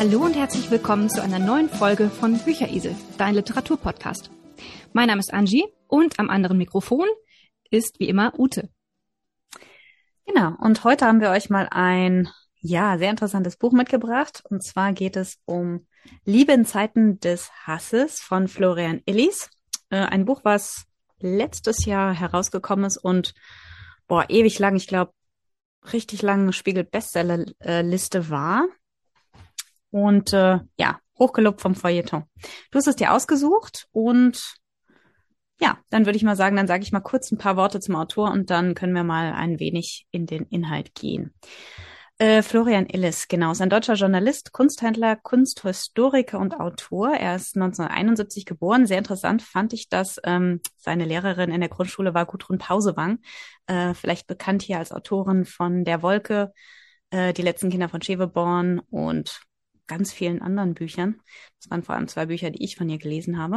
Hallo und herzlich willkommen zu einer neuen Folge von Bücherisel, dein Literaturpodcast. Mein Name ist Angie und am anderen Mikrofon ist wie immer Ute. Genau, und heute haben wir euch mal ein sehr interessantes Buch mitgebracht. Und zwar geht es um Liebe in Zeiten des Hasses von Florian Illies. Ein Buch, was letztes Jahr herausgekommen ist und ewig lang, ich glaube, richtig lang Spiegel-Bestsellerliste war. Und hochgelobt vom Feuilleton. Du hast es dir ausgesucht und dann würde ich mal sagen, dann sage ich mal kurz ein paar Worte zum Autor und dann können wir mal ein wenig in den Inhalt gehen. Florian Illies, genau, ist ein deutscher Journalist, Kunsthändler, Kunsthistoriker und Autor. Er ist 1971 geboren. Sehr interessant fand ich, dass seine Lehrerin in der Grundschule war Gudrun Pausewang, vielleicht bekannt hier als Autorin von Der Wolke, Die letzten Kinder von Scheweborn und ganz vielen anderen Büchern. Das waren vor allem 2 Bücher, die ich von ihr gelesen habe.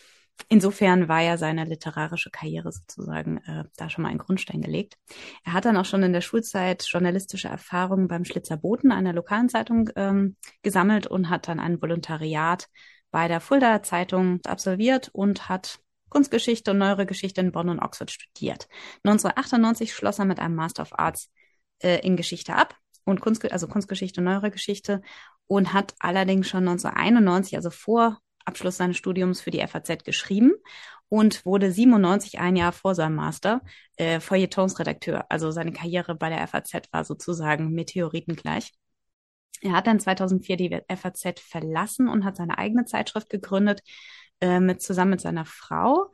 Insofern war ja seine literarische Karriere sozusagen da schon mal ein Grundstein gelegt. Er hat dann auch schon in der Schulzeit journalistische Erfahrungen beim Schlitzer Boten, einer lokalen Zeitung, gesammelt und hat dann ein Volontariat bei der Fuldaer Zeitung absolviert und hat Kunstgeschichte und Neuere Geschichte in Bonn und Oxford studiert. 1998 schloss er mit einem Master of Arts in Geschichte ab und Kunstgeschichte und Neuere Geschichte und hat allerdings schon 1991, also vor Abschluss seines Studiums, für die FAZ geschrieben und wurde 97, ein Jahr vor seinem Master, Feuilletonsredakteur. Also seine Karriere bei der FAZ war sozusagen meteoritengleich. Er hat dann 2004 die FAZ verlassen und hat seine eigene Zeitschrift gegründet, zusammen mit seiner Frau.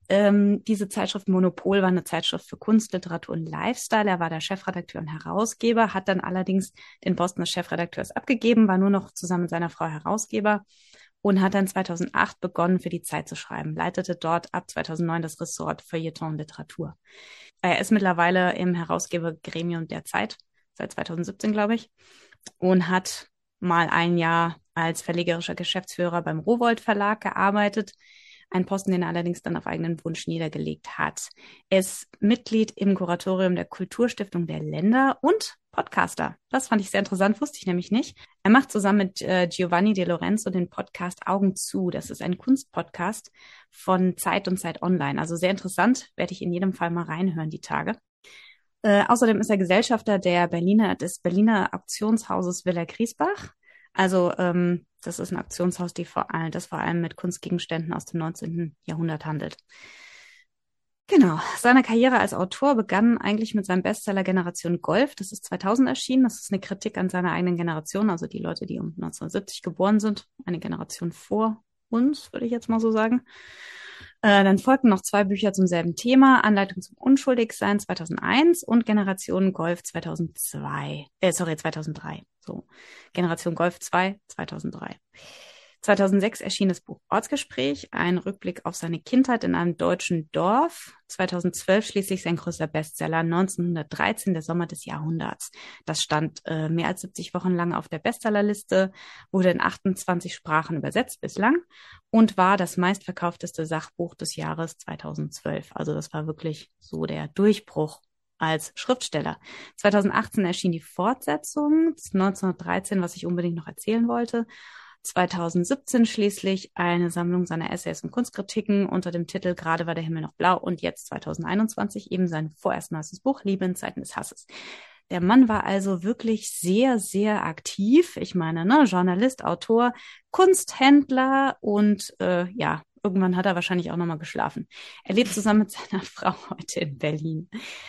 Diese Zeitschrift Monopol war eine Zeitschrift für Kunst, Literatur und Lifestyle. Er war der Chefredakteur und Herausgeber, hat dann allerdings den Posten des Chefredakteurs abgegeben, war nur noch zusammen mit seiner Frau Herausgeber und hat dann 2008 begonnen, für die Zeit zu schreiben, leitete dort ab 2009 das Ressort Feuilleton und Literatur. Er ist mittlerweile im Herausgebergremium der Zeit, seit 2017, glaube ich, und hat mal ein Jahr als verlegerischer Geschäftsführer beim Rowohlt Verlag gearbeitet, ein Posten, den er allerdings dann auf eigenen Wunsch niedergelegt hat. Er ist Mitglied im Kuratorium der Kulturstiftung der Länder und Podcaster. Das fand ich sehr interessant, wusste ich nämlich nicht. Er macht zusammen mit Giovanni De Lorenzo den Podcast Augen zu. Das ist ein Kunstpodcast von Zeit und Zeit Online. Also sehr interessant, werde ich in jedem Fall mal reinhören die Tage. Außerdem ist er Gesellschafter des Berliner Auktionshauses Villa Griesbach. Also das ist ein Auktionshaus, das vor allem mit Kunstgegenständen aus dem 19. Jahrhundert handelt. Genau, seine Karriere als Autor begann eigentlich mit seinem Bestseller Generation Golf. Das ist 2000 erschienen. Das ist eine Kritik an seiner eigenen Generation, also die Leute, die um 1970 geboren sind. Eine Generation vor uns, würde ich jetzt mal so sagen. Dann folgten noch 2 Bücher zum selben Thema, Anleitung zum Unschuldigsein 2001 und Generation Golf 2003. So, Generation Golf 2 2003. 2006 erschien das Buch Ortsgespräch, ein Rückblick auf seine Kindheit in einem deutschen Dorf. 2012 schließlich sein größter Bestseller, 1913, der Sommer des Jahrhunderts. Das stand mehr als 70 Wochen lang auf der Bestsellerliste, wurde in 28 Sprachen übersetzt bislang und war das meistverkaufteste Sachbuch des Jahres 2012. Also das war wirklich so der Durchbruch als Schriftsteller. 2018 erschien die Fortsetzung, 1913, was ich unbedingt noch erzählen wollte. 2017 schließlich eine Sammlung seiner Essays und Kunstkritiken unter dem Titel Gerade war der Himmel noch blau und jetzt 2021 eben sein vorerst neuestes Buch Liebe in Zeiten des Hasses. Der Mann war also wirklich sehr, sehr aktiv. Ich meine, Journalist, Autor, Kunsthändler und irgendwann hat er wahrscheinlich auch nochmal geschlafen. Er lebt zusammen mit seiner Frau heute in Berlin.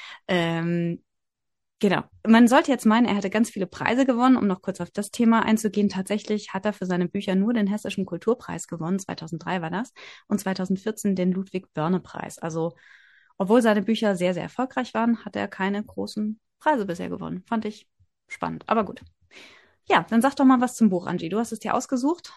Genau. Man sollte jetzt meinen, er hätte ganz viele Preise gewonnen, um noch kurz auf das Thema einzugehen. Tatsächlich hat er für seine Bücher nur den Hessischen Kulturpreis gewonnen, 2003 war das, und 2014 den Ludwig-Börne-Preis. Also, obwohl seine Bücher sehr, sehr erfolgreich waren, hat er keine großen Preise bisher gewonnen. Fand ich spannend, aber gut. Ja, dann sag doch mal was zum Buch, Angie. Du hast es dir ausgesucht.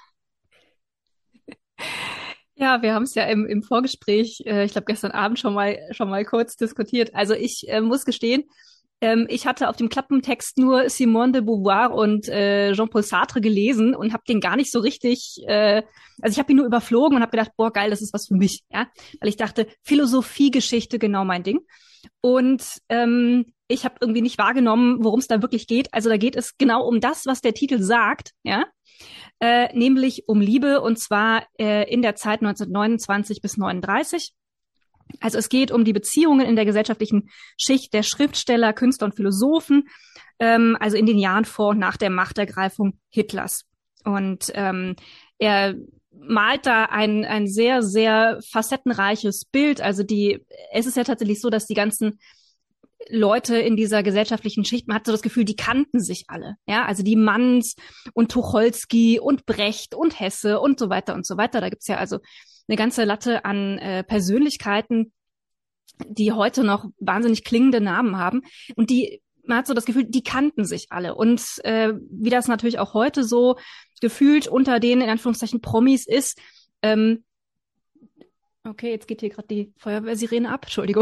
Ja, wir haben es ja im Vorgespräch, ich glaube gestern Abend schon mal kurz diskutiert. Also ich muss gestehen, ich hatte auf dem Klappentext nur Simone de Beauvoir und Jean-Paul Sartre gelesen und habe den gar nicht so richtig, also ich habe ihn nur überflogen und habe gedacht, boah, geil, das ist was für mich, ja, weil ich dachte, Philosophiegeschichte, genau mein Ding. Und ich habe irgendwie nicht wahrgenommen, worum es da wirklich geht. Also da geht es genau um das, was der Titel sagt, ja, nämlich um Liebe, und zwar in der Zeit 1929 bis 39. Also es geht um die Beziehungen in der gesellschaftlichen Schicht der Schriftsteller, Künstler und Philosophen, also in den Jahren vor und nach der Machtergreifung Hitlers. Und er malt da ein sehr, sehr facettenreiches Bild. Also es ist ja tatsächlich so, dass die ganzen Leute in dieser gesellschaftlichen Schicht, man hat so das Gefühl, die kannten sich alle. Ja, also die Manns und Tucholsky und Brecht und Hesse und so weiter und so weiter. Da gibt's ja also eine ganze Latte an Persönlichkeiten, die heute noch wahnsinnig klingende Namen haben. Und man hat so das Gefühl, die kannten sich alle. Und wie das natürlich auch heute so gefühlt unter den, in Anführungszeichen, Promis ist, okay, jetzt geht hier gerade die Feuerwehrsirene ab, Entschuldigung.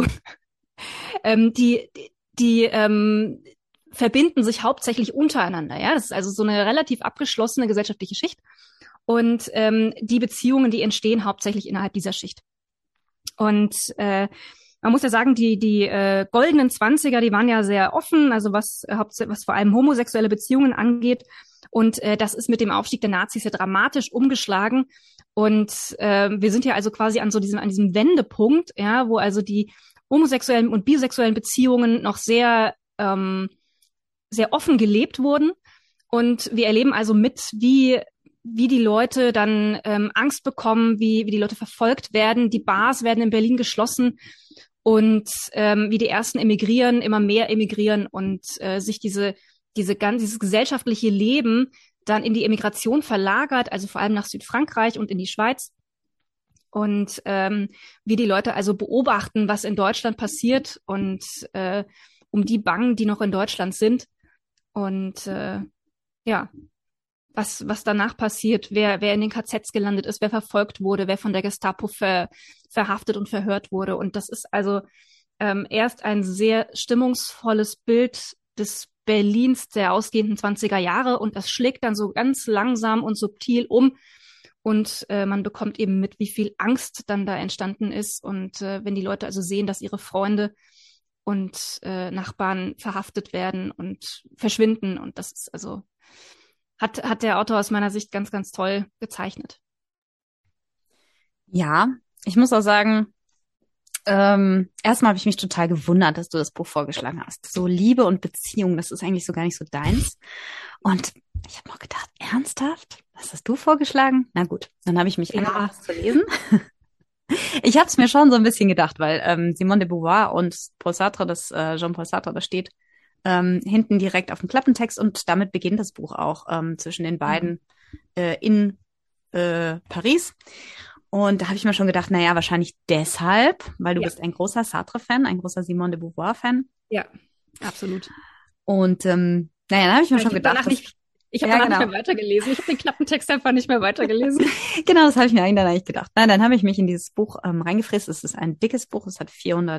Die verbinden sich hauptsächlich untereinander. Ja, das ist also so eine relativ abgeschlossene gesellschaftliche Schicht. Und die Beziehungen, die entstehen hauptsächlich innerhalb dieser Schicht. Und man muss ja sagen, die goldenen Zwanziger, die waren ja sehr offen, also was vor allem homosexuelle Beziehungen angeht. Und das ist mit dem Aufstieg der Nazis ja dramatisch umgeschlagen. Und wir sind ja also quasi an diesem Wendepunkt, ja, wo also die homosexuellen und bisexuellen Beziehungen noch sehr sehr offen gelebt wurden. Und wir erleben also wie die Leute dann Angst bekommen, wie die Leute verfolgt werden. Die Bars werden in Berlin geschlossen und wie die ersten emigrieren, immer mehr emigrieren und sich dieses gesellschaftliche Leben dann in die Emigration verlagert, also vor allem nach Südfrankreich und in die Schweiz. Und wie die Leute also beobachten, was in Deutschland passiert und um die bangen, die noch in Deutschland sind. Und ja, was danach passiert, wer in den KZs gelandet ist, wer verfolgt wurde, wer von der Gestapo verhaftet und verhört wurde. Und das ist also erst ein sehr stimmungsvolles Bild des Berlins der ausgehenden 20er Jahre, und das schlägt dann so ganz langsam und subtil um. Und man bekommt eben mit, wie viel Angst dann da entstanden ist. Und wenn die Leute also sehen, dass ihre Freunde und Nachbarn verhaftet werden und verschwinden. Und das ist also, hat der Autor aus meiner Sicht ganz, ganz toll gezeichnet. Ja, ich muss auch sagen, erstmal habe ich mich total gewundert, dass du das Buch vorgeschlagen hast. So Liebe und Beziehung, das ist eigentlich so gar nicht so deins. Und ich habe noch gedacht, ernsthaft? Was hast du vorgeschlagen? Na gut, dann habe ich mich angefangen zu lesen. Ich habe es mir schon so ein bisschen gedacht, weil Simone de Beauvoir und Paul Sartre, Jean-Paul Sartre, das steht hinten direkt auf dem Klappentext, und damit beginnt das Buch auch zwischen den beiden in Paris. Und da habe ich mir schon gedacht, naja, wahrscheinlich deshalb, weil du bist ein großer Sartre-Fan, ein großer Simone de Beauvoir-Fan. Ja, absolut. Und naja, dann habe ich mir schon gedacht, ich habe danach nicht mehr weitergelesen. Ich habe den Klappentext einfach nicht mehr weitergelesen. Genau, das habe ich mir eigentlich gedacht. Nein, dann habe ich mich in dieses Buch reingefräst. Es ist ein dickes Buch. Es hat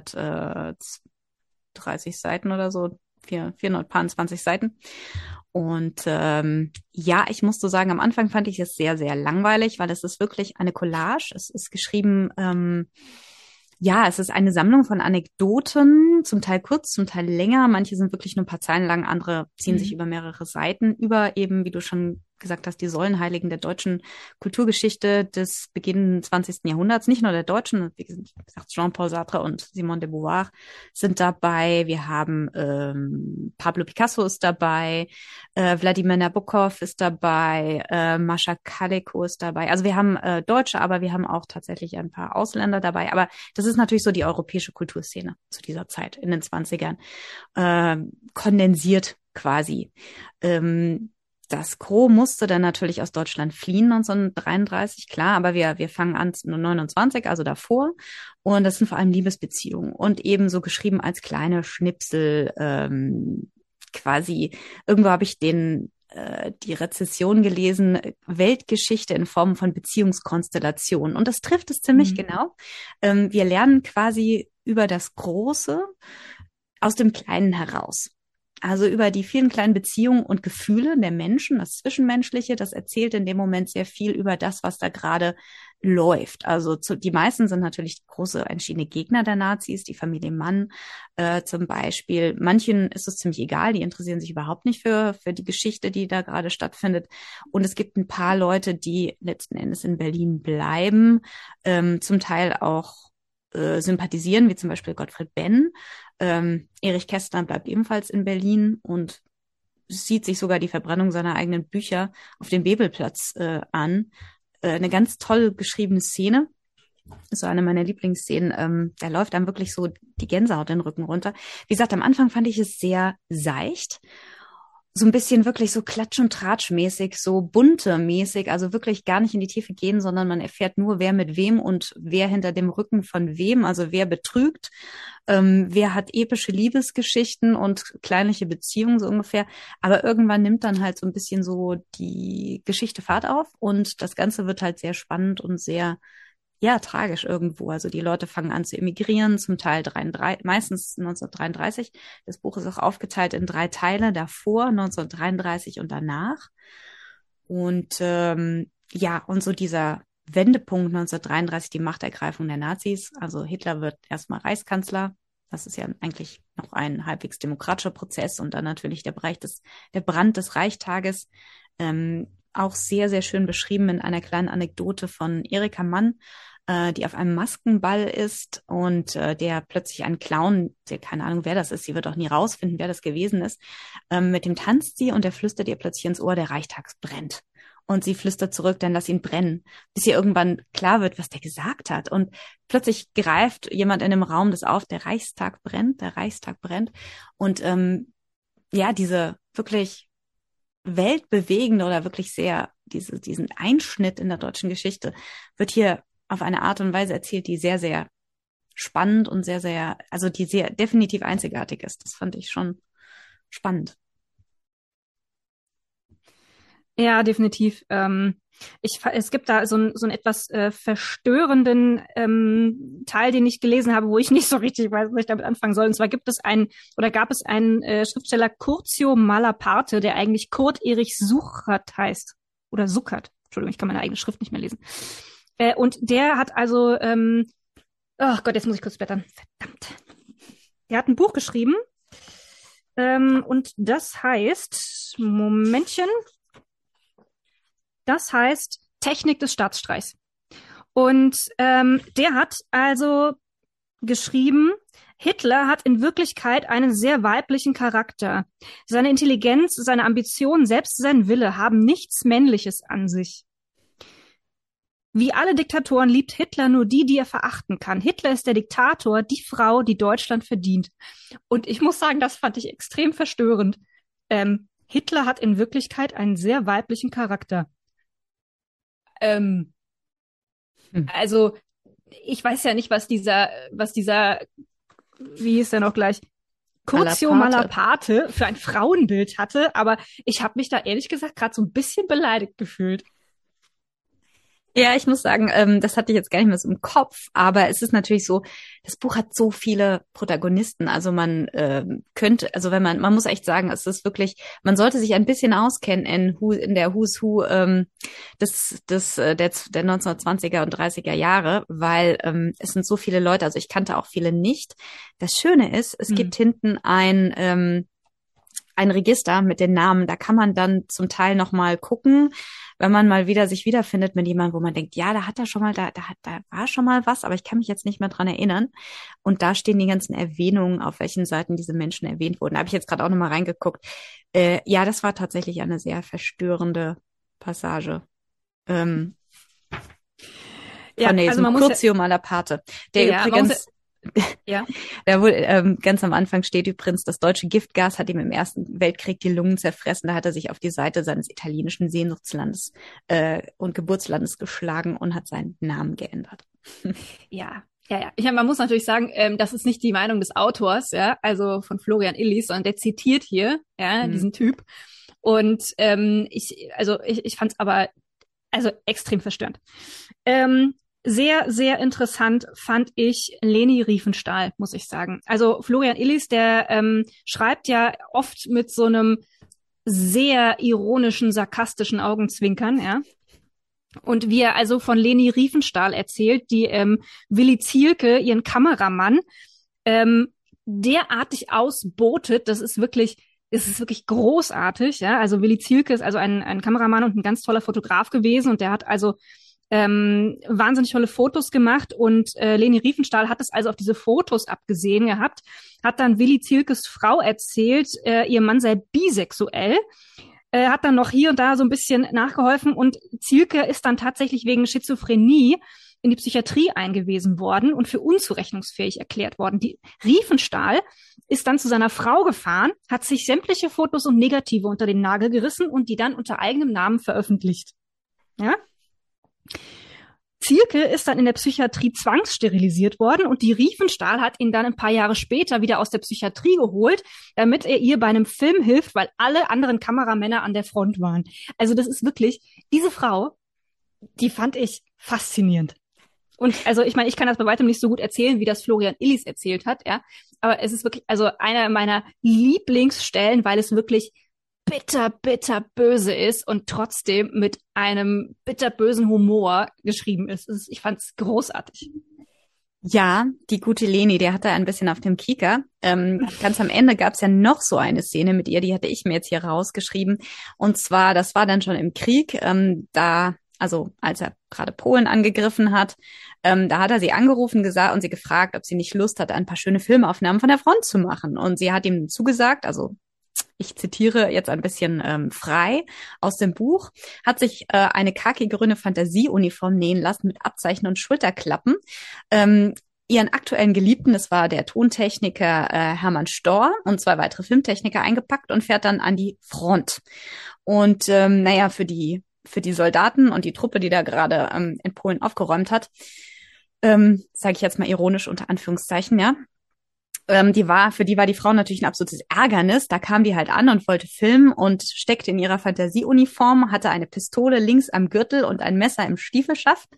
430 Seiten oder so, 420 Seiten. Und ja, ich muss so sagen, am Anfang fand ich es sehr, sehr langweilig, weil es ist wirklich eine Collage. Es ist geschrieben, ja, es ist eine Sammlung von Anekdoten, zum Teil kurz, zum Teil länger. Manche sind wirklich nur ein paar Zeilen lang, andere ziehen sich über mehrere Seiten, über eben, wie du schon gesagt hast, die Säulenheiligen der deutschen Kulturgeschichte des beginnenden 20. Jahrhunderts. Nicht nur der deutschen, wie gesagt, Jean-Paul Sartre und Simone de Beauvoir sind dabei. Wir haben Pablo Picasso ist dabei, Wladimir Nabokov ist dabei, Mascha Kaleko ist dabei. Also wir haben Deutsche, aber wir haben auch tatsächlich ein paar Ausländer dabei. Aber das ist natürlich so die europäische Kulturszene zu dieser Zeit in den 20ern. Kondensiert quasi. Das Gros musste dann natürlich aus Deutschland fliehen 1933, klar, aber wir fangen an 1929, also davor. Und das sind vor allem Liebesbeziehungen und ebenso geschrieben als kleine Schnipsel, quasi. Irgendwo habe ich die Rezession gelesen, Weltgeschichte in Form von Beziehungskonstellationen. Und das trifft es ziemlich genau. Wir lernen quasi über das Große aus dem Kleinen heraus. Also über die vielen kleinen Beziehungen und Gefühle der Menschen, das Zwischenmenschliche, das erzählt in dem Moment sehr viel über das, was da gerade läuft. Also die meisten sind natürlich große entschiedene Gegner der Nazis, die Familie Mann zum Beispiel. Manchen ist es ziemlich egal, die interessieren sich überhaupt nicht für die Geschichte, die da gerade stattfindet. Und es gibt ein paar Leute, die letzten Endes in Berlin bleiben, zum Teil auch sympathisieren, wie zum Beispiel Gottfried Benn. Erich Kästner bleibt ebenfalls in Berlin und sieht sich sogar die Verbrennung seiner eigenen Bücher auf dem Bebelplatz an. Eine ganz toll geschriebene Szene. Das ist so eine meiner Lieblingsszenen. Da läuft einem wirklich so die Gänsehaut den Rücken runter. Wie gesagt, am Anfang fand ich es sehr seicht. So ein bisschen wirklich so Klatsch- und Tratsch-mäßig, so bunte-mäßig, also wirklich gar nicht in die Tiefe gehen, sondern man erfährt nur, wer mit wem und wer hinter dem Rücken von wem, also wer betrügt, wer hat epische Liebesgeschichten und kleinliche Beziehungen so ungefähr. Aber irgendwann nimmt dann halt so ein bisschen so die Geschichte Fahrt auf und das Ganze wird halt sehr spannend und sehr ja, tragisch irgendwo. Also die Leute fangen an zu emigrieren, zum Teil meistens 1933. Das Buch ist auch aufgeteilt in 3 Teile, davor, 1933 und danach. Und ja, und so dieser Wendepunkt 1933, die Machtergreifung der Nazis. Also Hitler wird erstmal Reichskanzler. Das ist ja eigentlich noch ein halbwegs demokratischer Prozess. Und dann natürlich der Brand des Reichstages. Auch sehr, sehr schön beschrieben in einer kleinen Anekdote von Erika Mann, die auf einem Maskenball ist und der plötzlich einen Clown, der keine Ahnung, wer das ist, sie wird auch nie rausfinden, wer das gewesen ist, mit dem tanzt sie und der flüstert ihr plötzlich ins Ohr, der Reichstag brennt. Und sie flüstert zurück, dann lass ihn brennen, bis ihr irgendwann klar wird, was der gesagt hat. Und plötzlich greift jemand in dem Raum das auf, der Reichstag brennt, der Reichstag brennt. Und ja, diese wirklich weltbewegende oder wirklich sehr diesen Einschnitt in der deutschen Geschichte wird hier auf eine Art und Weise erzählt, die sehr, sehr spannend und sehr, sehr, also die sehr definitiv einzigartig ist. Das fand ich schon spannend. Ja, definitiv. Es gibt da so einen etwas verstörenden Teil, den ich gelesen habe, wo ich nicht so richtig weiß, was ich damit anfangen soll. Und zwar gab es einen Schriftsteller Curzio Malaparte, der eigentlich Kurt Erich Suchert heißt. Oder Suckert. Entschuldigung, ich kann meine eigene Schrift nicht mehr lesen. Und der hat also, oh Gott, jetzt muss ich kurz blättern. Verdammt. Der hat ein Buch geschrieben. Und das heißt, Momentchen. Das heißt Technik des Staatsstreichs. Und der hat also geschrieben, Hitler hat in Wirklichkeit einen sehr weiblichen Charakter. Seine Intelligenz, seine Ambitionen, selbst sein Wille haben nichts Männliches an sich. Wie alle Diktatoren liebt Hitler nur die, die er verachten kann. Hitler ist der Diktator, die Frau, die Deutschland verdient. Und ich muss sagen, das fand ich extrem verstörend. Hitler hat in Wirklichkeit einen sehr weiblichen Charakter. Also, ich weiß ja nicht, was dieser, wie hieß der noch gleich, Curzio Malaparte für ein Frauenbild hatte, aber ich habe mich da ehrlich gesagt gerade so ein bisschen beleidigt gefühlt. Ja, ich muss sagen, das hatte ich jetzt gar nicht mehr so im Kopf, aber es ist natürlich so, das Buch hat so viele Protagonisten, also man könnte, also wenn man muss echt sagen, es ist wirklich, man sollte sich ein bisschen auskennen in der Who's Who der 1920er und 30er Jahre, weil es sind so viele Leute, also ich kannte auch viele nicht. Das Schöne ist, es gibt hinten ein Register mit den Namen, da kann man dann zum Teil noch mal gucken, wenn man mal wieder sich wiederfindet mit jemandem, wo man denkt, ja, da hat er schon mal, da war schon mal was, aber ich kann mich jetzt nicht mehr dran erinnern. Und da stehen die ganzen Erwähnungen, auf welchen Seiten diese Menschen erwähnt wurden. Da habe ich jetzt gerade auch noch mal reingeguckt. Ja, das war tatsächlich eine sehr verstörende Passage. Ja, also man Curzio Malaparte, der übrigens ja. Da wohl ganz am Anfang steht übrigens, das deutsche Giftgas hat ihm im Ersten Weltkrieg die Lungen zerfressen. Da hat er sich auf die Seite seines italienischen Sehnsuchtslandes und Geburtslandes geschlagen und hat seinen Namen geändert. Ja. Ich meine, man muss natürlich sagen, das ist nicht die Meinung des Autors, ja, also von Florian Illies, sondern der zitiert hier, ja, diesen Typ. Und ich fand es aber also extrem verstörend. Sehr, sehr interessant fand ich Leni Riefenstahl, muss ich sagen. Also Florian Illies, der schreibt ja oft mit so einem sehr ironischen, sarkastischen Augenzwinkern, ja. Und wie er also von Leni Riefenstahl erzählt, die Willi Zielke, ihren Kameramann, ähm, derartig ausbotet, es ist wirklich großartig. Ja? Also Willi Zielke ist also ein Kameramann und ein ganz toller Fotograf gewesen und der hat also wahnsinnig tolle Fotos gemacht und Leni Riefenstahl hat es also auf diese Fotos abgesehen gehabt, hat dann Willi Zielkes Frau erzählt, ihr Mann sei bisexuell, hat dann noch hier und da so ein bisschen nachgeholfen und Zielke ist dann tatsächlich wegen Schizophrenie in die Psychiatrie eingewiesen worden und für unzurechnungsfähig erklärt worden. Die Riefenstahl ist dann zu seiner Frau gefahren, hat sich sämtliche Fotos und Negative unter den Nagel gerissen und die dann unter eigenem Namen veröffentlicht. Ja? Zielke ist dann in der Psychiatrie zwangssterilisiert worden und die Riefenstahl hat ihn dann ein paar Jahre später wieder aus der Psychiatrie geholt, damit er ihr bei einem Film hilft, weil alle anderen Kameramänner an der Front waren. Also das ist wirklich, diese Frau, die fand ich faszinierend. Und also ich meine, ich kann das bei weitem nicht so gut erzählen, wie das Florian Illies erzählt hat, ja. Aber es ist wirklich, also einer meiner Lieblingsstellen, weil es wirklich bitter böse ist und trotzdem mit einem bitterbösen Humor geschrieben ist. Ich fand es großartig. Ja, die gute Leni, der hatte ein bisschen auf dem Kieker. Ganz am Ende gab es ja noch so eine Szene mit ihr, die hatte ich mir jetzt hier rausgeschrieben. Und zwar, das war dann schon im Krieg, also als er gerade Polen angegriffen hat, da hat er sie angerufen gesagt und sie gefragt, ob sie nicht Lust hat, ein paar schöne Filmaufnahmen von der Front zu machen. Und sie hat ihm zugesagt, also ich zitiere jetzt ein bisschen frei aus dem Buch, hat sich eine khaki-grüne Fantasieuniform nähen lassen mit Abzeichen und Schulterklappen. Ihren aktuellen Geliebten, das war der Tontechniker Hermann Storr und 2 weitere Filmtechniker eingepackt und fährt dann an die Front. Und für die Soldaten und die Truppe, die da gerade in Polen aufgeräumt hat, sage ich jetzt mal ironisch unter Anführungszeichen, ja, für die war die Frau natürlich ein absolutes Ärgernis. Da kam die halt an und wollte filmen und steckte in ihrer Fantasieuniform, hatte eine Pistole links am Gürtel und ein Messer im Stiefelschaft.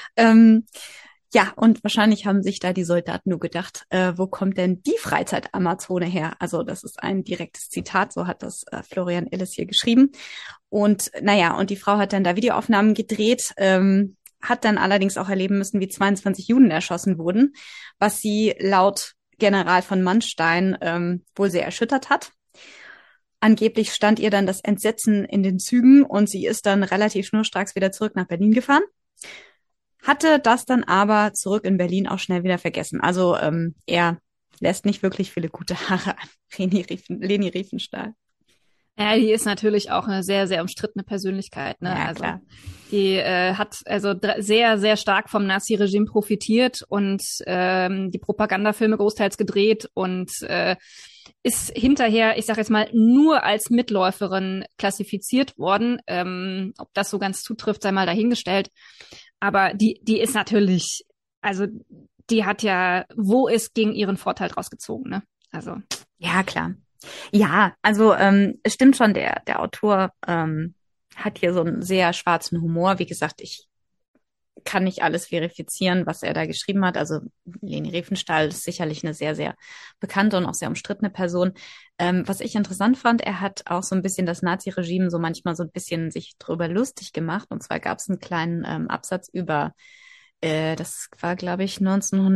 Ja, und wahrscheinlich haben sich da die Soldaten nur gedacht, wo kommt denn die Freizeit-Amazone her? Also das ist ein direktes Zitat, so hat das Florian Illies hier geschrieben. Und und die Frau hat dann da Videoaufnahmen gedreht, hat dann allerdings auch erleben müssen, wie 22 Juden erschossen wurden, was sie laut General von Manstein wohl sehr erschüttert hat. Angeblich stand ihr dann das Entsetzen in den Zügen und sie ist dann relativ schnurstracks wieder zurück nach Berlin gefahren. Hatte das dann aber zurück in Berlin auch schnell wieder vergessen. Also er lässt nicht wirklich viele gute Haare an Leni Riefenstahl. Ja, die ist natürlich auch eine sehr, sehr umstrittene Persönlichkeit, ne? Ja, also klar. die hat also sehr, sehr stark vom Nazi-Regime profitiert und die Propagandafilme großteils gedreht und ist hinterher, ich sage jetzt mal, nur als Mitläuferin klassifiziert worden. Ob das so ganz zutrifft, sei mal dahingestellt. Aber die ist natürlich, also die hat ja, wo ist gegen ihren Vorteil draus gezogen, ne? Also. Ja, klar. Ja, also es stimmt schon, der Autor hat hier so einen sehr schwarzen Humor. Wie gesagt, ich kann nicht alles verifizieren, was er da geschrieben hat. Also Leni Riefenstahl ist sicherlich eine sehr, sehr bekannte und auch sehr umstrittene Person. Was ich interessant fand, er hat auch so ein bisschen das Nazi-Regime so manchmal so ein bisschen sich drüber lustig gemacht. Und zwar gab es einen kleinen Absatz über das war, glaube ich,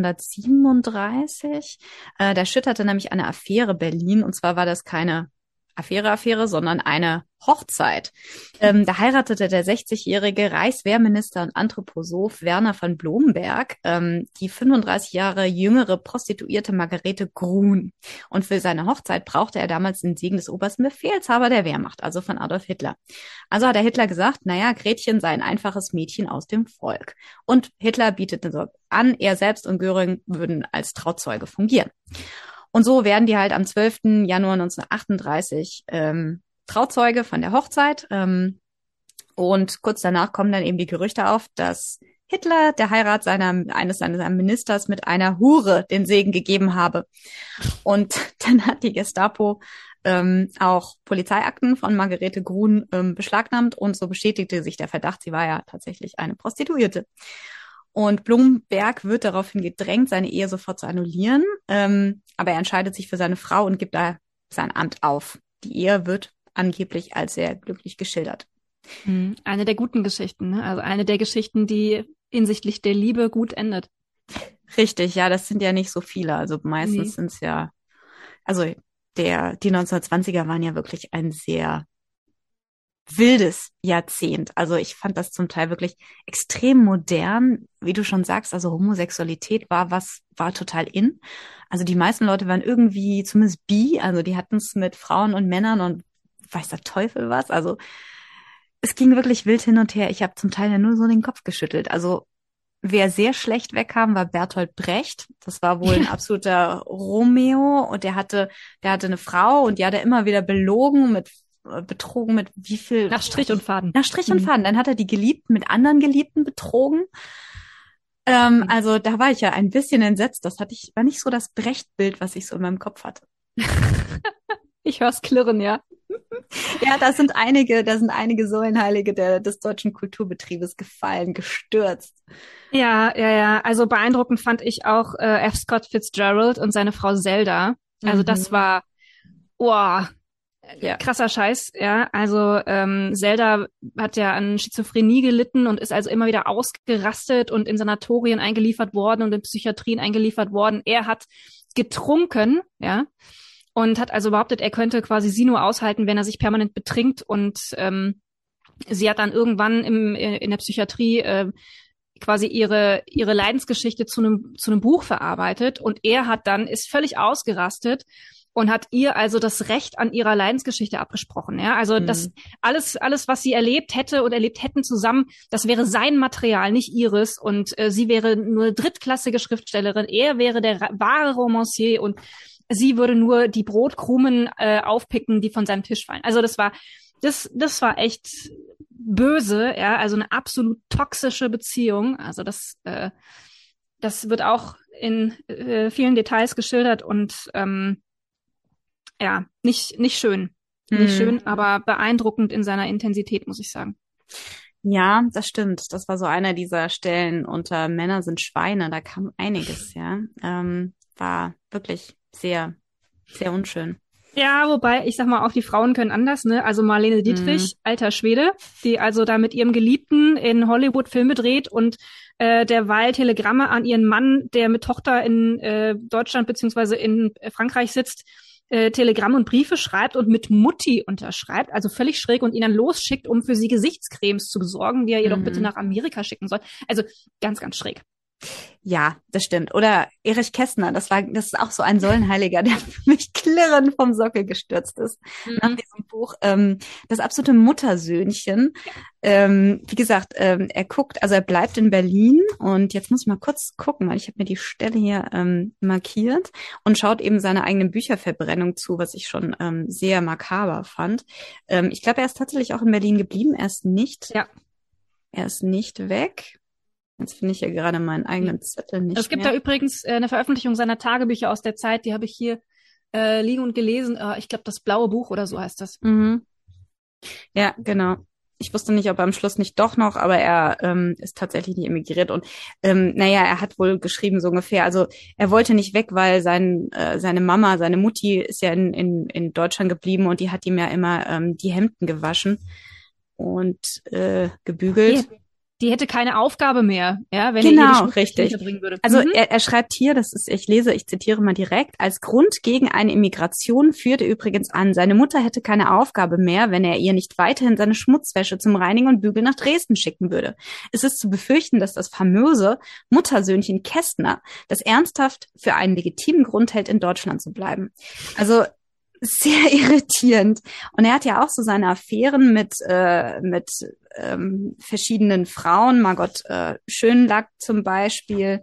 1937. Da schütterte nämlich eine Affäre Berlin. Und zwar war das keine Affäre, sondern eine Hochzeit. Da heiratete der 60-jährige Reichswehrminister und Anthroposoph Werner von Blomberg die 35 Jahre jüngere Prostituierte Margarete Grun. Und für seine Hochzeit brauchte er damals den Segen des obersten Befehlshaber der Wehrmacht, also von Adolf Hitler. Also hat der Hitler gesagt, Gretchen sei ein einfaches Mädchen aus dem Volk. Und Hitler bietete so an, er selbst und Göring würden als Trauzeuge fungieren. Und so werden die halt am 12. Januar 1938 Trauzeuge von der Hochzeit. Und kurz danach kommen dann eben die Gerüchte auf, dass Hitler der Heirat eines seiner Ministers mit einer Hure den Segen gegeben habe. Und dann hat die Gestapo auch Polizeiakten von Margarete Grun beschlagnahmt und so bestätigte sich der Verdacht, sie war ja tatsächlich eine Prostituierte. Und Blomberg wird daraufhin gedrängt, seine Ehe sofort zu annullieren. Aber er entscheidet sich für seine Frau und gibt da sein Amt auf. Die Ehe wird angeblich als sehr glücklich geschildert. Eine der guten Geschichten, ne? Also eine der Geschichten, die hinsichtlich der Liebe gut endet. Richtig, ja, das sind ja nicht so viele. Also meistens Nee. sind es ja, also die 1920er waren ja wirklich ein sehr wildes Jahrzehnt. Also ich fand das zum Teil wirklich extrem modern, wie du schon sagst. Also Homosexualität war total in. Also die meisten Leute waren irgendwie zumindest bi, also die hatten es mit Frauen und Männern und weiß der Teufel was. Also es ging wirklich wild hin und her. Ich habe zum Teil ja nur so den Kopf geschüttelt. Also wer sehr schlecht wegkam, war Bertolt Brecht. Das war wohl ein absoluter Romeo und der hatte eine Frau und die hat er immer wieder betrogen mit wie viel? Nach Strich und Faden. Nach Strich und Mhm. Faden. Dann hat er die Geliebten mit anderen Geliebten betrogen. Also da war ich ja ein bisschen entsetzt. War nicht so das Brecht-Bild, was ich so in meinem Kopf hatte. Ich hör's klirren, ja. Ja, da sind einige Säulenheilige des deutschen Kulturbetriebes gefallen, gestürzt. Ja, ja, ja. Also beeindruckend fand ich auch F. Scott Fitzgerald und seine Frau Zelda. Also das Mhm. war, oh, Ja. krasser Scheiß, ja. Also Zelda hat ja an Schizophrenie gelitten und ist also immer wieder ausgerastet und in Sanatorien eingeliefert worden und in Psychiatrien eingeliefert worden. Er hat getrunken, ja, und hat also behauptet, er könnte quasi sie nur aushalten, wenn er sich permanent betrinkt. Und sie hat dann irgendwann in der Psychiatrie quasi ihre Leidensgeschichte zu einem Buch verarbeitet. Und ist völlig ausgerastet und hat ihr also das Recht an ihrer Leidensgeschichte abgesprochen. Ja, also das Mhm. alles, was sie erlebt hätte und erlebt hätten zusammen, das wäre sein Material, nicht ihres. Und sie wäre nur drittklassige Schriftstellerin. Er wäre der wahre Romancier und sie würde nur die Brotkrumen aufpicken, die von seinem Tisch fallen. Also das war echt böse, ja, also eine absolut toxische Beziehung. Also das wird auch in vielen Details geschildert und ja, nicht schön. Nicht Mhm. schön, aber beeindruckend in seiner Intensität, muss ich sagen. Ja, das stimmt. Das war so einer dieser Stellen unter Männer sind Schweine. Da kam einiges, ja. War wirklich sehr, sehr unschön. Ja, wobei, ich sag mal, auch die Frauen können anders, ne? Also Marlene Mhm. Dietrich, alter Schwede, die also da mit ihrem Geliebten in Hollywood Filme dreht und derweil Telegramme an ihren Mann, der mit Tochter in Deutschland beziehungsweise in Frankreich sitzt, Telegramme und Briefe schreibt und mit Mutti unterschreibt, also völlig schräg und ihn dann losschickt, um für sie Gesichtscremes zu besorgen, die er ihr doch bitte Mhm. nach Amerika schicken soll. Also ganz, ganz schräg. Ja, das stimmt. Oder Erich Kästner, das ist auch so ein Säulenheiliger, der für mich klirrend vom Sockel gestürzt ist nach Mhm. diesem Buch. Das absolute Muttersöhnchen. Wie gesagt, also er bleibt in Berlin und jetzt muss ich mal kurz gucken, weil ich habe mir die Stelle hier markiert und schaut eben seiner eigenen Bücherverbrennung zu, was ich schon sehr makaber fand. Ich glaube, er ist tatsächlich auch in Berlin geblieben. Ja. Er ist nicht weg. Jetzt finde ich ja gerade meinen eigenen Zettel Es nicht gibt da mehr. übrigens eine Veröffentlichung seiner Tagebücher aus der Zeit, die habe ich hier liegen und gelesen. Ich glaube, das blaue Buch oder so heißt das. Mhm. Ja, genau. Ich wusste nicht, ob er am Schluss nicht doch noch, aber er ist tatsächlich nicht emigriert. Und naja, er hat wohl geschrieben, so ungefähr. Also er wollte nicht weg, weil seine Mama, seine Mutti ist ja in Deutschland geblieben und die hat ihm ja immer die Hemden gewaschen und gebügelt. Die, die hätte keine Aufgabe mehr, ja, wenn er ihr die Genau, Schmutzwäsche nicht richtig. erbringen würde. Also Mhm. er schreibt hier, ich zitiere mal direkt, als Grund gegen eine Immigration führte übrigens an, seine Mutter hätte keine Aufgabe mehr, wenn er ihr nicht weiterhin seine Schmutzwäsche zum Reinigen und Bügeln nach Dresden schicken würde. Es ist zu befürchten, dass das famöse Muttersöhnchen Kästner das ernsthaft für einen legitimen Grund hält, in Deutschland zu bleiben. Also sehr irritierend. Und er hat ja auch so seine Affären mit verschiedenen Frauen, Margot Schönlack zum Beispiel,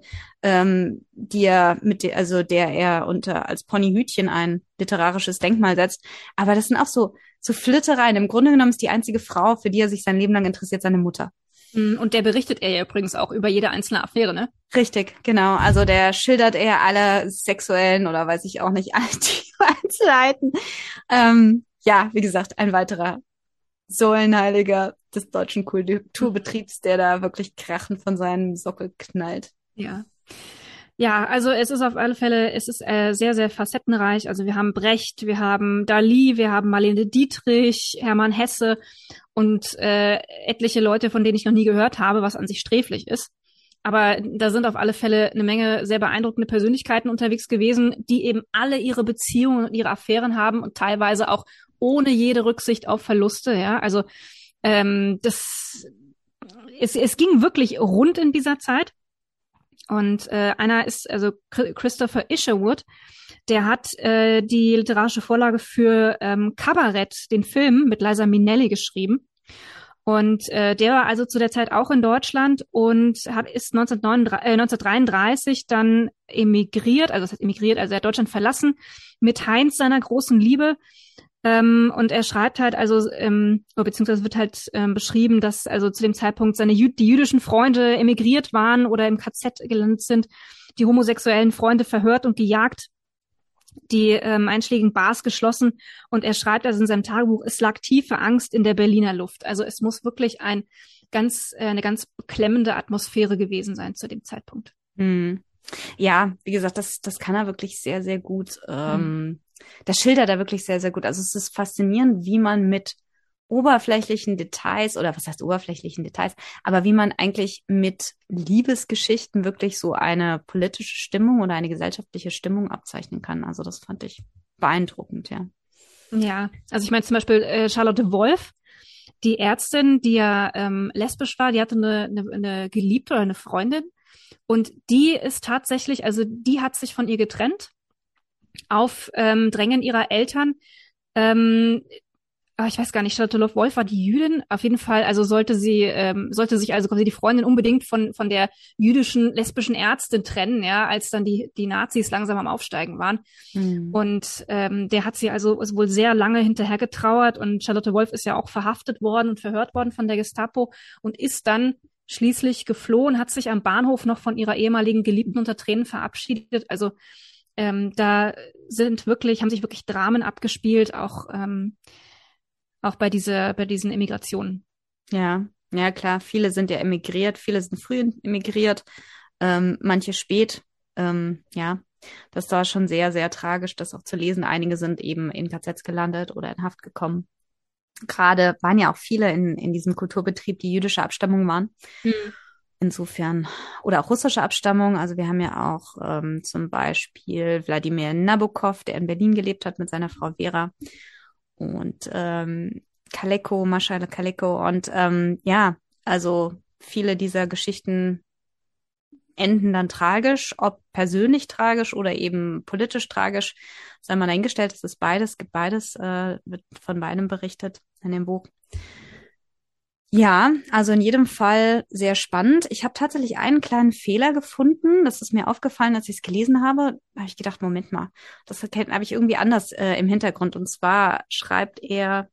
der er als Ponyhütchen ein literarisches Denkmal setzt. Aber das sind auch so Flittereien. Im Grunde genommen ist die einzige Frau, für die er sich sein Leben lang interessiert, seine Mutter. Und der berichtet er ja übrigens auch über jede einzelne Affäre, ne? Richtig, genau. Also der schildert eher alle sexuellen oder weiß ich auch nicht, alle die Einzelheiten. Ja, wie gesagt, ein weiterer Säulenheiliger des deutschen Kulturbetriebs, der da wirklich krachend von seinem Sockel knallt. Ja. Ja, also es ist auf alle Fälle, es ist sehr, sehr facettenreich. Also wir haben Brecht, wir haben Dali, wir haben Marlene Dietrich, Hermann Hesse und etliche Leute, von denen ich noch nie gehört habe, was an sich sträflich ist. Aber da sind auf alle Fälle eine Menge sehr beeindruckende Persönlichkeiten unterwegs gewesen, die eben alle ihre Beziehungen und ihre Affären haben und teilweise auch ohne jede Rücksicht auf Verluste. Ja, also es ging wirklich rund in dieser Zeit. Und einer ist also Christopher Isherwood, der hat die literarische Vorlage für Kabarett, den Film mit Liza Minnelli geschrieben. Und der war also zu der Zeit auch in Deutschland und ist 1933 dann emigriert, also das heißt emigriert, also er hat Deutschland verlassen, mit Heinz, seiner großen Liebe. Und er schreibt halt also, beziehungsweise wird halt beschrieben, dass also zu dem Zeitpunkt die jüdischen Freunde emigriert waren oder im KZ gelandet sind, die homosexuellen Freunde verhört und gejagt, die einschlägigen Bars geschlossen. Und er schreibt also in seinem Tagebuch, es lag tiefe Angst in der Berliner Luft. Also es muss wirklich eine ganz beklemmende Atmosphäre gewesen sein zu dem Zeitpunkt. Hm. Ja, wie gesagt, das kann er wirklich sehr, sehr gut. Das schildert er wirklich sehr, sehr gut. Also es ist faszinierend, wie man mit oberflächlichen Details, oder was heißt oberflächlichen Details, aber wie man eigentlich mit Liebesgeschichten wirklich so eine politische Stimmung oder eine gesellschaftliche Stimmung abzeichnen kann. Also das fand ich beeindruckend, ja. Ja, also ich meine zum Beispiel Charlotte Wolf, die Ärztin, die ja lesbisch war, die hatte eine Geliebte oder eine Freundin. Und die ist tatsächlich, also die hat sich von ihr getrennt auf Drängen ihrer Eltern. Ich weiß gar nicht, Charlotte Wolf war die Jüdin. Auf jeden Fall, also sollte sich also quasi die Freundin unbedingt von der jüdischen lesbischen Ärztin trennen, ja, als dann die Nazis langsam am Aufsteigen waren. Und der hat sie also wohl sehr lange hinterher getrauert und Charlotte Wolf ist ja auch verhaftet worden und verhört worden von der Gestapo und ist dann schließlich geflohen, hat sich am Bahnhof noch von ihrer ehemaligen Geliebten unter Tränen verabschiedet. Also da haben sich wirklich Dramen abgespielt, auch bei diesen Emigrationen. Ja, ja klar. Viele sind ja emigriert, viele sind früh emigriert, manche spät. Ja, das war schon sehr, sehr tragisch, das auch zu lesen. Einige sind eben in KZs gelandet oder in Haft gekommen. Gerade waren ja auch viele in diesem Kulturbetrieb, die jüdischer Abstammung waren. Insofern, oder auch russische Abstammung. Also wir haben ja auch zum Beispiel Wladimir Nabokov, der in Berlin gelebt hat mit seiner Frau Vera. Und Marschall Kaleko. Und ja, also viele dieser Geschichten enden dann tragisch, ob persönlich tragisch oder eben politisch tragisch, sei mal dahingestellt, es ist beides, gibt beides, wird von beidem berichtet in dem Buch. Ja, also in jedem Fall sehr spannend. Ich habe tatsächlich einen kleinen Fehler gefunden. Das ist mir aufgefallen, als ich es gelesen habe. Da habe ich gedacht, Moment mal, das habe ich irgendwie anders im Hintergrund. Und zwar schreibt er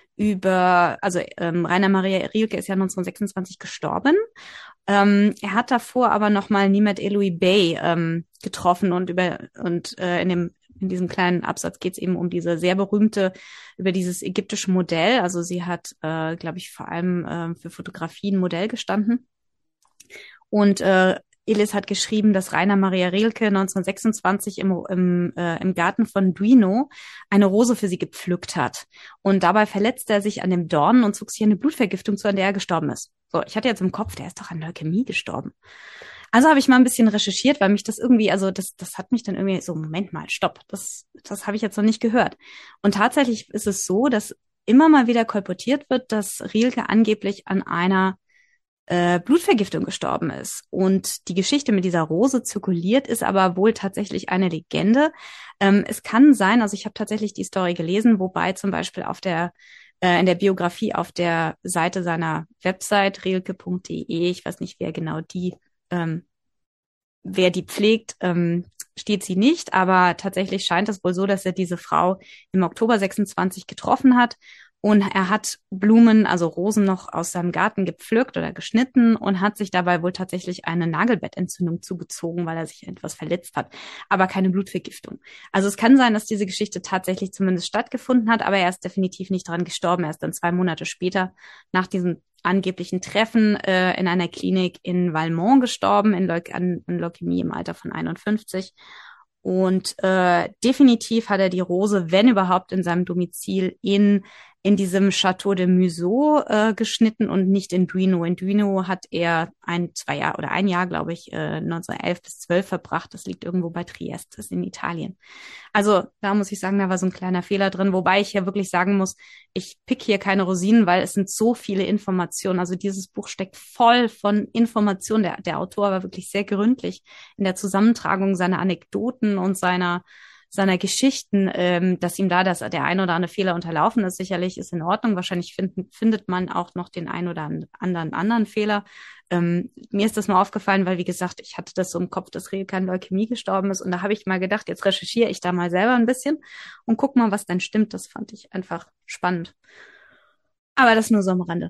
Rainer Maria Rilke ist ja 1926 gestorben. Er hat davor aber nochmal Nimet Eloy Bey getroffen und in diesem kleinen Absatz geht es eben um über dieses ägyptische Modell. Also sie hat, glaube ich, vor allem für Fotografie ein Modell gestanden. Und Elis hat geschrieben, dass Rainer Maria Rilke 1926 im Garten von Duino eine Rose für sie gepflückt hat. Und dabei verletzte er sich an dem Dorn und zog sich eine Blutvergiftung zu, an der er gestorben ist. So, ich hatte jetzt im Kopf, der ist doch an Leukämie gestorben. Also habe ich mal ein bisschen recherchiert, weil mich das irgendwie, also das hat mich dann irgendwie so, Moment mal, stopp, das habe ich jetzt noch nicht gehört. Und tatsächlich ist es so, dass immer mal wieder kolportiert wird, dass Rilke angeblich an einer Blutvergiftung gestorben ist. Und die Geschichte mit dieser Rose zirkuliert, ist aber wohl tatsächlich eine Legende. Es kann sein, also ich habe tatsächlich die Story gelesen, wobei zum Beispiel in der Biografie auf der Seite seiner Website rilke.de, ich weiß nicht, wer die pflegt, steht sie nicht, aber tatsächlich scheint es wohl so, dass er diese Frau im Oktober 26 getroffen hat Und er hat Blumen, also Rosen noch aus seinem Garten gepflückt oder geschnitten und hat sich dabei wohl tatsächlich eine Nagelbettentzündung zugezogen, weil er sich etwas verletzt hat, aber keine Blutvergiftung. Also es kann sein, dass diese Geschichte tatsächlich zumindest stattgefunden hat, aber er ist definitiv nicht daran gestorben. Er ist dann 2 Monate später nach diesem angeblichen Treffen in einer Klinik in Valmont gestorben, an Leukämie im Alter von 51. Und definitiv hat er die Rose, wenn überhaupt, in seinem Domizil in diesem Château de Museau geschnitten und nicht in Duino. In Duino hat er 2 Jahre oder ein Jahr, glaube ich, 1911 bis 12 verbracht. Das liegt irgendwo bei Triest, das ist in Italien. Also da muss ich sagen, da war so ein kleiner Fehler drin, wobei ich ja wirklich sagen muss, ich pick hier keine Rosinen, weil es sind so viele Informationen. Also dieses Buch steckt voll von Informationen. Der Autor war wirklich sehr gründlich in der Zusammentragung seiner Anekdoten und seiner Geschichten, dass ihm da der ein oder andere Fehler unterlaufen ist, sicherlich ist in Ordnung. Wahrscheinlich findet man auch noch den ein oder anderen Fehler. Mir ist das mal aufgefallen, weil, wie gesagt, ich hatte das so im Kopf, dass Rilke an Leukämie gestorben ist. Und da habe ich mal gedacht, jetzt recherchiere ich da mal selber ein bisschen und guck mal, was dann stimmt. Das fand ich einfach spannend. Aber das nur so am Rande.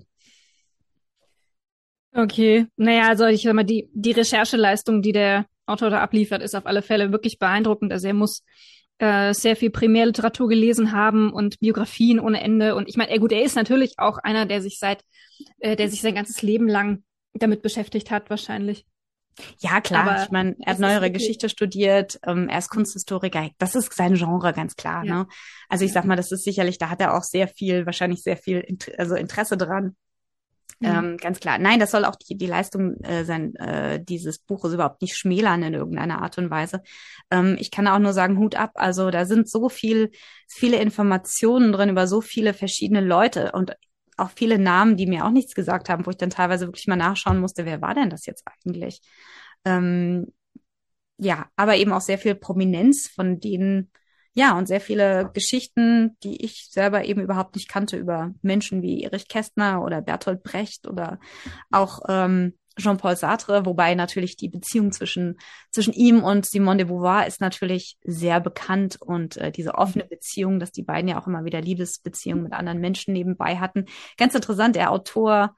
Okay, naja, also ich sag mal, die Rechercheleistung, die der Autor da abliefert, ist auf alle Fälle wirklich beeindruckend. Also er muss sehr viel Primärliteratur gelesen haben und Biografien ohne Ende. Und ich meine, er ist natürlich auch einer, der sich sein ganzes Leben lang damit beschäftigt hat, wahrscheinlich. Ja, klar. Aber ich meine, er hat es ist neuere wirklich, Geschichte studiert, er ist Kunsthistoriker. Das ist sein Genre, ganz klar, ja, ne? Also ich ja. sag mal, das ist sicherlich, da hat er auch wahrscheinlich sehr viel Interesse dran. Mhm. Ganz klar. Nein, das soll auch die Leistung dieses Buches überhaupt nicht schmälern in irgendeiner Art und Weise. Ich kann auch nur sagen, Hut ab. Also da sind viele Informationen drin über so viele verschiedene Leute und auch viele Namen, die mir auch nichts gesagt haben, wo ich dann teilweise wirklich mal nachschauen musste, wer war denn das jetzt eigentlich? Ähm, ja, aber eben auch sehr viel Prominenz von denen, ja, und sehr viele Geschichten, die ich selber eben überhaupt nicht kannte über Menschen wie Erich Kästner oder Bertolt Brecht oder auch Jean-Paul Sartre, wobei natürlich die Beziehung zwischen ihm und Simone de Beauvoir ist natürlich sehr bekannt und diese offene Beziehung, dass die beiden ja auch immer wieder Liebesbeziehungen mit anderen Menschen nebenbei hatten. Ganz interessant, der Autor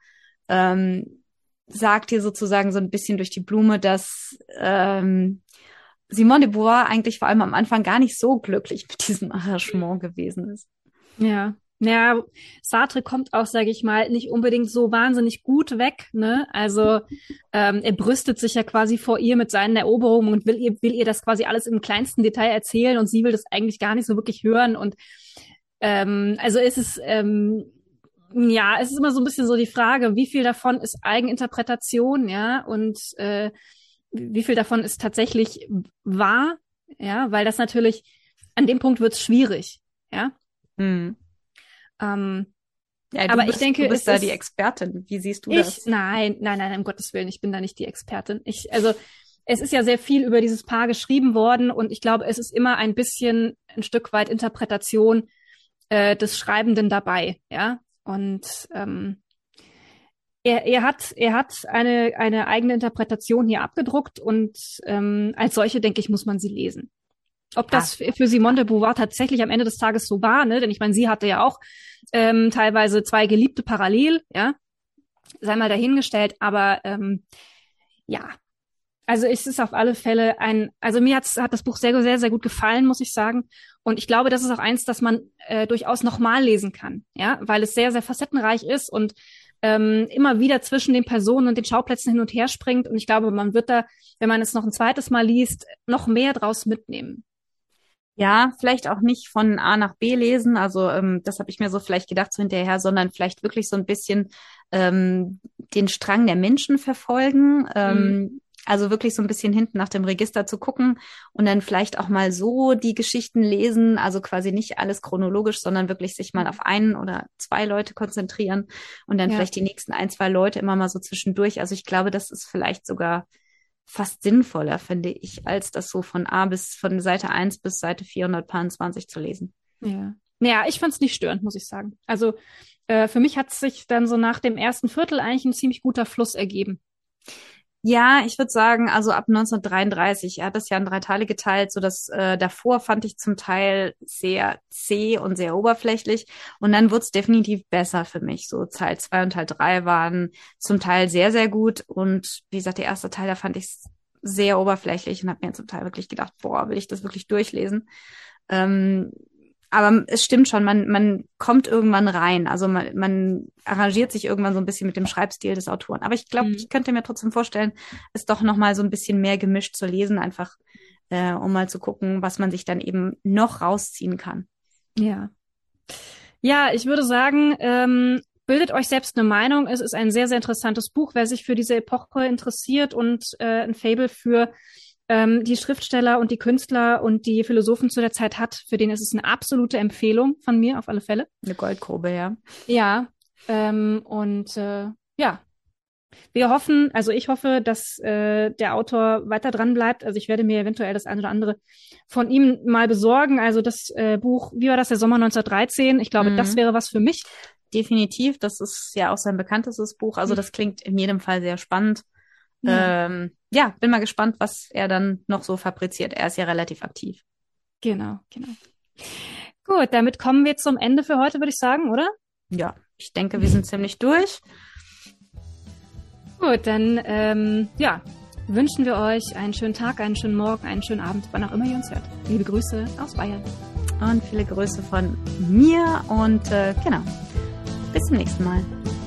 sagt hier sozusagen so ein bisschen durch die Blume, dass Simone de Beauvoir eigentlich vor allem am Anfang gar nicht so glücklich mit diesem Arrangement gewesen ist. Ja. Ja, Sartre kommt auch, sage ich mal, nicht unbedingt so wahnsinnig gut weg, ne? Also er brüstet sich ja quasi vor ihr mit seinen Eroberungen und will ihr das quasi alles im kleinsten Detail erzählen und sie will das eigentlich gar nicht so wirklich hören. Und also ja, es ist immer so ein bisschen so die Frage, wie viel davon ist Eigeninterpretation, ja, und wie viel davon ist tatsächlich wahr, ja, weil das natürlich, an dem Punkt wird's schwierig, ja. Hm. Ähm, Ja, aber ich denke, du bist es da die ist, Expertin. Wie siehst du das? nein, um Gottes Willen, ich bin da nicht die Expertin. Also, es ist ja sehr viel über dieses Paar geschrieben worden und ich glaube, es ist immer ein bisschen ein Stück weit Interpretation des Schreibenden dabei, ja. Und er hat eine eigene Interpretation hier abgedruckt und als solche, denke ich, muss man sie lesen. Ob Ja, das für Simone de Beauvoir tatsächlich am Ende des Tages so war, ne? Denn ich meine, sie hatte ja auch teilweise zwei Geliebte parallel, ja, sei mal dahingestellt, aber ja, also es ist auf alle Fälle also hat das Buch sehr, sehr, sehr gut gefallen, muss ich sagen. Und ich glaube, das ist auch eins, das man durchaus nochmal lesen kann, ja, weil es sehr, sehr facettenreich ist und immer wieder zwischen den Personen und den Schauplätzen hin und her springt. Und ich glaube, man wird da, wenn man es noch ein zweites Mal liest, noch mehr draus mitnehmen. ja, vielleicht auch nicht von A nach B lesen. Also das habe ich mir so vielleicht gedacht so hinterher, sondern vielleicht wirklich so ein bisschen den Strang der Menschen verfolgen. Mhm. Also wirklich so ein bisschen hinten nach dem Register zu gucken und dann vielleicht auch mal so die Geschichten lesen. Also quasi nicht alles chronologisch, sondern wirklich sich mal auf einen oder zwei Leute konzentrieren und dann Ja. vielleicht die nächsten ein, zwei Leute immer mal so zwischendurch. Also ich glaube, das ist vielleicht sogar fast sinnvoller, finde ich, als das so von Seite 1 bis Seite 420 zu lesen. Ja. Naja, ich fand es nicht störend, muss ich sagen. Also für mich hat sich dann so nach dem ersten Viertel eigentlich ein ziemlich guter Fluss ergeben. Ja, ich würde sagen, also ab 1933. Er hat das ja in 3 Teile geteilt, so dass davor fand ich zum Teil sehr zäh und sehr oberflächlich. Und dann wurde es definitiv besser für mich. So Teil 2 und Teil 3 waren zum Teil sehr, sehr gut. Und wie gesagt, der erste Teil, da fand ich sehr oberflächlich und habe mir zum Teil wirklich gedacht, boah, will ich das wirklich durchlesen? Ähm, aber es stimmt schon, man kommt irgendwann rein. Also man arrangiert sich irgendwann so ein bisschen mit dem Schreibstil des Autoren. Aber ich glaube, ich könnte mir trotzdem vorstellen, es doch noch mal so ein bisschen mehr gemischt zu lesen, einfach um mal zu gucken, was man sich dann eben noch rausziehen kann. Ja. Ja, ich würde sagen, bildet euch selbst eine Meinung. Es ist ein sehr, sehr interessantes Buch. Wer sich für diese Epoche interessiert und ein Faible für die Schriftsteller und die Künstler und die Philosophen zu der Zeit hat, für den ist es eine absolute Empfehlung von mir auf alle Fälle. Eine Goldgrube, ja. Ja, ja, wir hoffen, also ich hoffe, dass der Autor weiter dran bleibt. Also ich werde mir eventuell das eine oder andere von ihm mal besorgen. Also das Buch, wie war das, der Sommer 1913? Ich glaube, das wäre was für mich. Definitiv, das ist ja auch sein bekanntestes Buch. Also das klingt in jedem Fall sehr spannend. Ja, bin mal gespannt, was er dann noch so fabriziert. Er ist ja relativ aktiv. Genau. Gut, damit kommen wir zum Ende für heute, würde ich sagen, oder? Ja, ich denke, wir sind ziemlich durch. Gut, dann wünschen wir euch einen schönen Tag, einen schönen Morgen, einen schönen Abend, wann auch immer ihr uns hört. Liebe Grüße aus Bayern. Und viele Grüße von mir und genau, bis zum nächsten Mal.